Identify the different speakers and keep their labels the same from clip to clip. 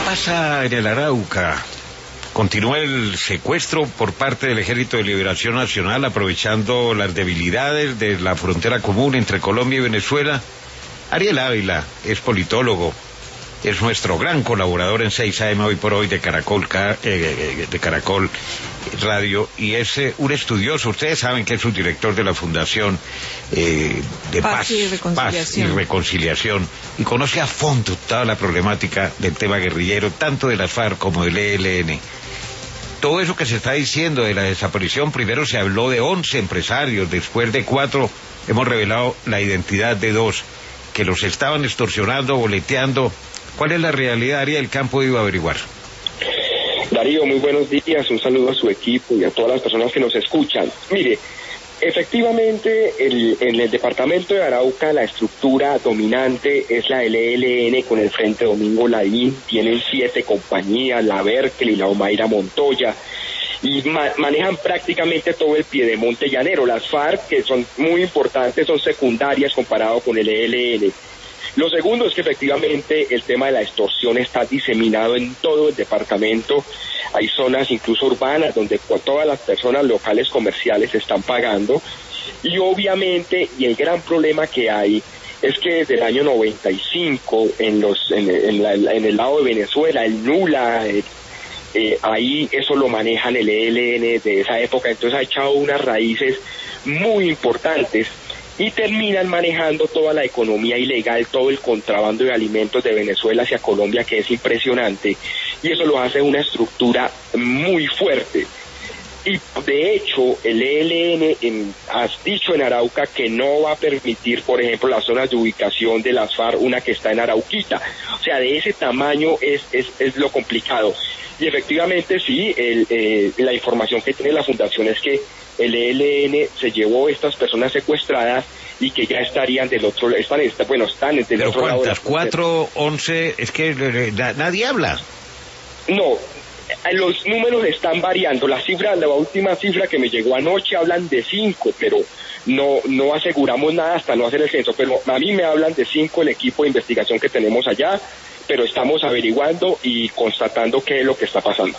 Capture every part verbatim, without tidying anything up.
Speaker 1: pasa en el Arauca? Continúa el secuestro por parte del Ejército de Liberación Nacional, aprovechando las debilidades de la frontera común entre Colombia y Venezuela. Ariel Ávila es politólogo, es nuestro gran colaborador en seis A M hoy por hoy de Caracol, eh, de Caracol Radio, y es eh, un estudioso. Ustedes saben que es un director de la Fundación eh, de Paz,
Speaker 2: Paz, y
Speaker 1: Paz y Reconciliación, y conoce a fondo toda la problemática del tema guerrillero, tanto de las FARC como del E L N. Todo eso que se está diciendo de la desaparición, primero se habló de once empresarios, después de cuatro hemos revelado la identidad de dos, que los estaban extorsionando, boleteando. ¿Cuál es la realidad, Ariel? El campo iba a averiguar.
Speaker 3: Darío, muy buenos días, un saludo a su equipo y a todas las personas que nos escuchan. Mire, efectivamente, el, en el departamento de Arauca la estructura dominante es la del E L N con el Frente Domingo Laín. Tienen siete compañías, la Berkeley, la Omaira Montoya, y ma- manejan prácticamente todo el piedemonte llanero. Las FARC, que son muy importantes, son secundarias comparado con el E L N. Lo segundo es que efectivamente el tema de la extorsión está diseminado en todo el departamento. Hay zonas incluso urbanas donde todas las personas locales comerciales están pagando. Y obviamente, y el gran problema que hay es que desde el año noventa y cinco en los en, en, la, en el lado de Venezuela, el Nula, eh, eh, ahí eso lo manejan el E L N de esa época, entonces ha echado unas raíces muy importantes. Y terminan manejando toda la economía ilegal, todo el contrabando de alimentos de Venezuela hacia Colombia, que es impresionante, y eso lo hace una estructura muy fuerte. Y de hecho, el E L N en, has dicho en Arauca que no va a permitir, por ejemplo, las zonas de ubicación de las FARC, una que está en Arauquita. O sea, de ese tamaño es, es, es lo complicado. Y efectivamente sí, el, eh, la información que tiene la Fundación es que el E L N se llevó a estas personas secuestradas y que ya estarían del otro lado, están, bueno, están del
Speaker 1: ¿Pero
Speaker 3: otro lado.
Speaker 1: ¿Cuántas? ¿Cuatro, once? Es que eh, na, nadie habla.
Speaker 3: No, los números están variando. La cifra, la última cifra que me llegó anoche hablan de cinco, pero no no aseguramos nada hasta no hacer el censo. Pero a mí me hablan de cinco el equipo de investigación que tenemos allá, pero estamos averiguando y constatando qué es lo que está pasando.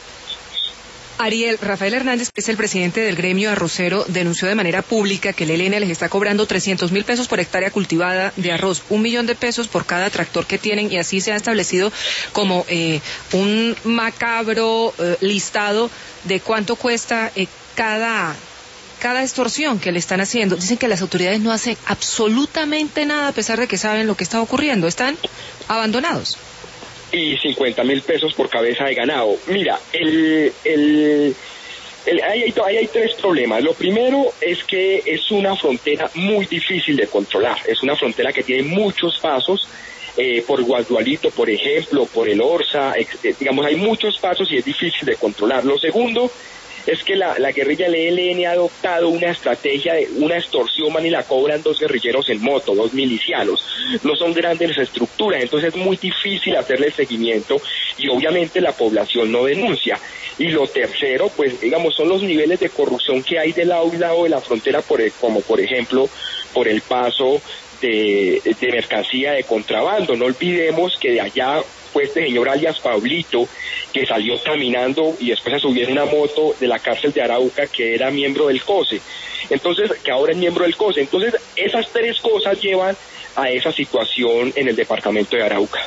Speaker 2: Ariel, Rafael Hernández, que es el presidente del gremio arrocero, denunció de manera pública que el E L N les está cobrando trescientos mil pesos por hectárea cultivada de arroz, un millón de pesos por cada tractor que tienen, y así se ha establecido como eh, un macabro eh, listado de cuánto cuesta eh, cada... cada extorsión que le están haciendo. Dicen que las autoridades no hacen absolutamente nada a pesar de que saben lo que está ocurriendo. Están abandonados.
Speaker 3: Y cincuenta mil pesos por cabeza de ganado. Mira, el, el, el, ahí, hay, ahí hay tres problemas. Lo primero es que es una frontera muy difícil de controlar. Es una frontera que tiene muchos pasos. Eh, por Guadualito, por ejemplo, por el Orza, eh, digamos, hay muchos pasos y es difícil de controlar. Lo segundo es que la, la guerrilla del E L N ha adoptado una estrategia de una extorsión, man, y la cobran dos guerrilleros en moto, dos milicianos. No son grandes estructuras, entonces es muy difícil hacerle seguimiento y obviamente la población no denuncia. Y lo tercero, pues digamos, son los niveles de corrupción que hay de lado y lado de la frontera, por el, como por ejemplo por el paso de, de mercancía de contrabando. No olvidemos que de allá fue este señor alias Pablito, que salió caminando y después se subió en una moto de la cárcel de Arauca, que era miembro del COSE, entonces, que ahora es miembro del COSE. Entonces, esas tres cosas llevan a esa situación en el departamento de Arauca.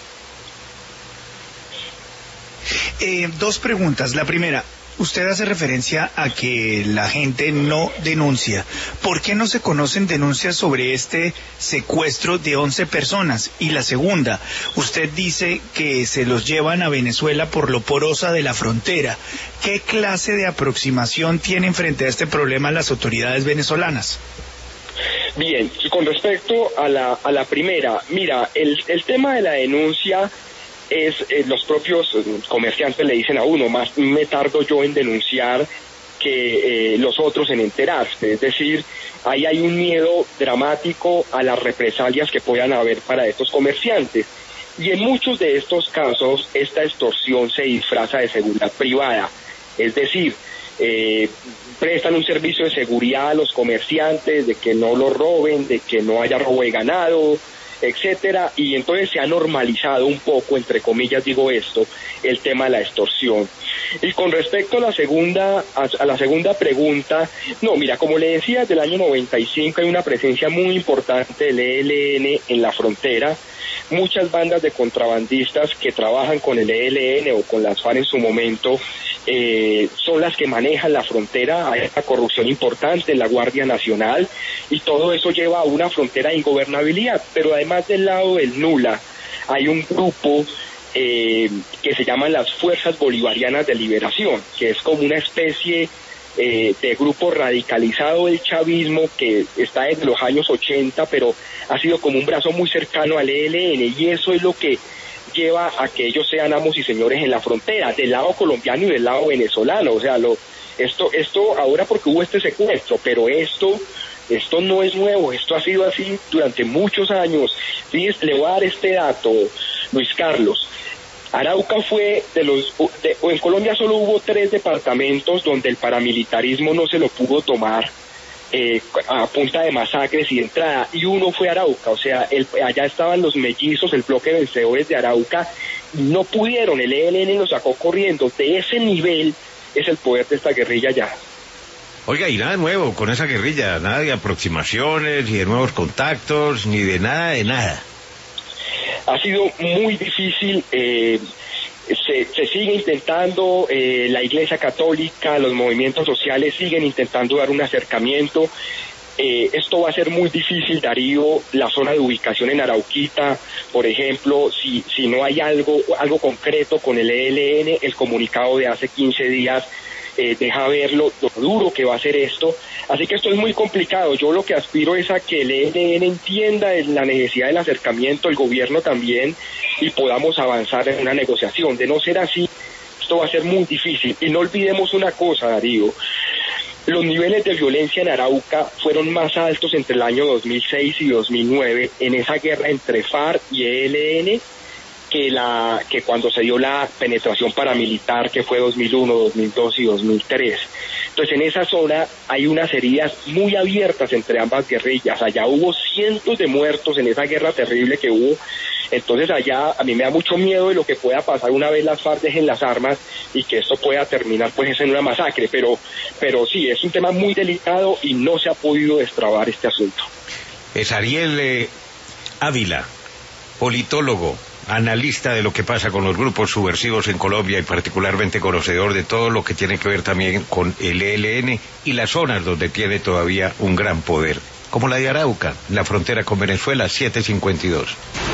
Speaker 4: Eh, dos preguntas. La primera, usted hace referencia a que la gente no denuncia. ¿Por qué no se conocen denuncias sobre este secuestro de once personas? Y la segunda, usted dice que se los llevan a Venezuela por lo porosa de la frontera. ¿Qué clase de aproximación tienen frente a este problema las autoridades venezolanas?
Speaker 3: Bien, y con respecto a la, a la primera, mira, el, el tema de la denuncia es eh, los propios comerciantes le dicen a uno, más me tardo yo en denunciar que eh, los otros en enterarse. Es decir, ahí hay un miedo dramático a las represalias que puedan haber para estos comerciantes. Y en muchos de estos casos, esta extorsión se disfraza de seguridad privada. Es decir, eh, prestan un servicio de seguridad a los comerciantes, de que no los roben, de que no haya robo de ganado, etcétera, y entonces se ha normalizado un poco, entre comillas digo esto, el tema de la extorsión. Y con respecto a la segunda a, a la segunda pregunta, no, mira, como le decía, desde el año noventa y cinco hay una presencia muy importante del E L N en la frontera. Muchas bandas de contrabandistas que trabajan con el E L N o con las FARC en su momento eh, son las que manejan la frontera. Hay una corrupción importante en la Guardia Nacional y todo eso lleva a una frontera de ingobernabilidad. Pero además del lado del Nula hay un grupo eh, que se llaman las Fuerzas Bolivarianas de Liberación, que es como una especie Eh, de grupo radicalizado del chavismo que está desde los años ochenta, pero ha sido como un brazo muy cercano al E L N, y eso es lo que lleva a que ellos sean amos y señores en la frontera, del lado colombiano y del lado venezolano. O sea, lo, esto, esto ahora porque hubo este secuestro, pero esto, esto no es nuevo, esto ha sido así durante muchos años. Fíjese, le voy a dar este dato, Luis Carlos. Arauca fue de los, de, en Colombia solo hubo tres departamentos donde el paramilitarismo no se lo pudo tomar eh, a punta de masacres y entrada, y uno fue Arauca. O sea, el, allá estaban los mellizos, el bloque de vencedores de Arauca, no pudieron, el E L N los sacó corriendo. De ese nivel es el poder de esta guerrilla ya.
Speaker 1: Oiga, y nada nuevo con esa guerrilla, nada de aproximaciones, ni de nuevos contactos, ni de nada de nada.
Speaker 3: Ha sido muy difícil, eh, se, se sigue intentando, eh, la Iglesia Católica, los movimientos sociales siguen intentando dar un acercamiento. Eh, esto va a ser muy difícil, Darío. La zona de ubicación en Arauquita, por ejemplo, si, si no hay algo, algo concreto con el E L N, el comunicado de hace quince días Eh, deja ver lo, lo duro que va a ser esto. Así que esto es muy complicado. Yo lo que aspiro es a que el E L N entienda la necesidad del acercamiento, el gobierno también, y podamos avanzar en una negociación. De no ser así, esto va a ser muy difícil. Y no olvidemos una cosa, Darío, los niveles de violencia en Arauca fueron más altos entre el año dos mil seis y dos mil nueve en esa guerra entre FARC y E L N que la que cuando se dio la penetración paramilitar, que fue dos mil uno, dos mil dos y dos mil tres. Entonces en esa zona hay unas heridas muy abiertas entre ambas guerrillas. Allá hubo cientos de muertos en esa guerra terrible que hubo. Entonces allá a mí me da mucho miedo de lo que pueda pasar una vez las FARC dejen las armas y que esto pueda terminar pues en una masacre. Pero, pero sí, es un tema muy delicado y no se ha podido destrabar este asunto.
Speaker 1: Es Ariel eh, Ávila, politólogo, analista de lo que pasa con los grupos subversivos en Colombia y particularmente conocedor de todo lo que tiene que ver también con el E L N y las zonas donde tiene todavía un gran poder, como la de Arauca, la frontera con Venezuela, siete cincuenta y dos.